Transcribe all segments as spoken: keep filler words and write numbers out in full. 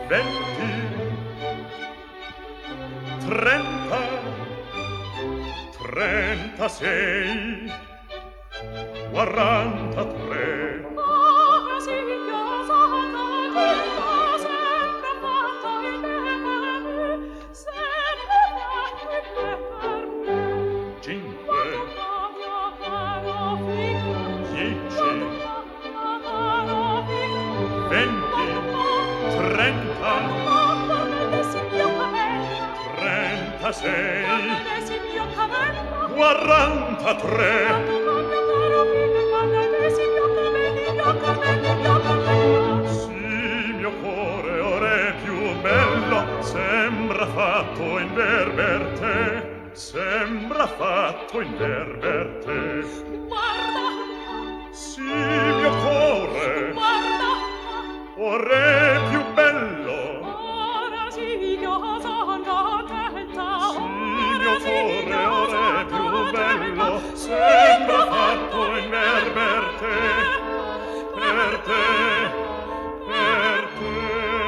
venti, trenta, trentasei, quarantatré. Ora si chiasa cantata, sempre fatto il bene, sempre fatto il bene. Cinque, dieci, venti, trenta, trentasei, quarantatré. Sì, mio cuore, ora è più bello, sembra fatto in verberte, sembra fatto in verberte. Guarda, sì, mio cuore, guarda, ora è più bello. ora si chiasa contenta, Sì, mio cuore, ora è più bello, sembra fatto in verberte, per te, per te.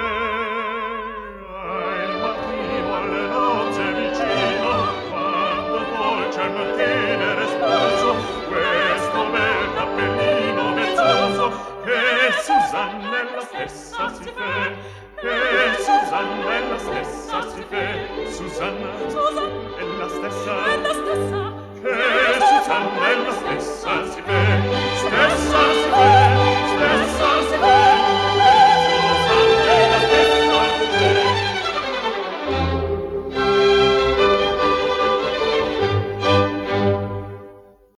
Ai, il mattino alle nozze vicino, quando dolce al mattinere sposo, questo bel cappellino mezzoso, che Susanna è la stessa si fe, che Susanna è la stessa si fe, Susanna Susanna è la stessa, è la stessa.